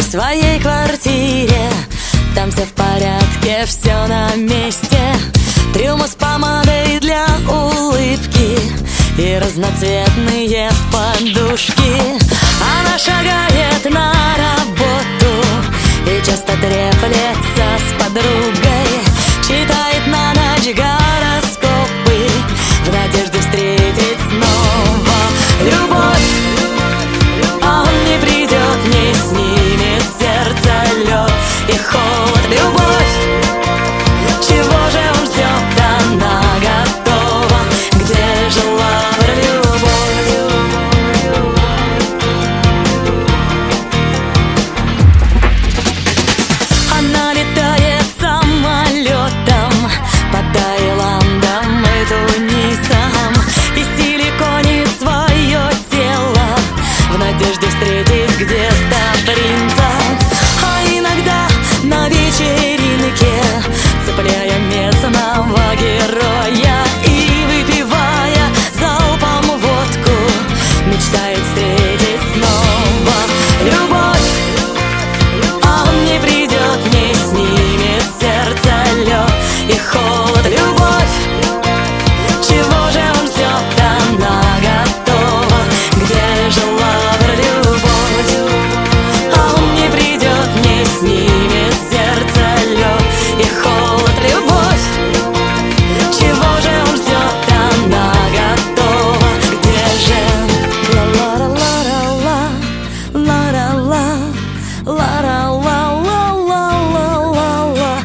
своей квартире. Там все в порядке, все на месте. Трюмы с помадой для улыбки и разноцветные подушки. Она шагает на работу и часто треплется с подругой. Читает на ночь гороскопы в надежде встретить снова любовь. Он не придет, не снимет сердце лед и холод. Любовь, чего же он ждет? Она готова. Где же лавр, любовь? Она летает самолетом по Таиландам и Тунисам и силиконит свое тело в надежде встретить где-то принца. А иногда на вечеринке, цепляя местного героя и выпивая залпом водку, мечтает встретить снова любовь. Он не придет, не снимет сердце лед и холод. Любовь, чего же он ждет? Она готова. Где же лавр, любовь? Он не придет, не снимет сердце лед и холод. Любовь, чего же он ждет? Она готова. Где же? Ла-ла-ла-ла-ла, ла-ла-ла, ла-ла-ла, ла-ла-ла,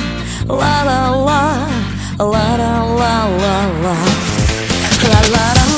ла-ла-ла, ла-ла-ла, ла-ла-ла, ла-ла-ла.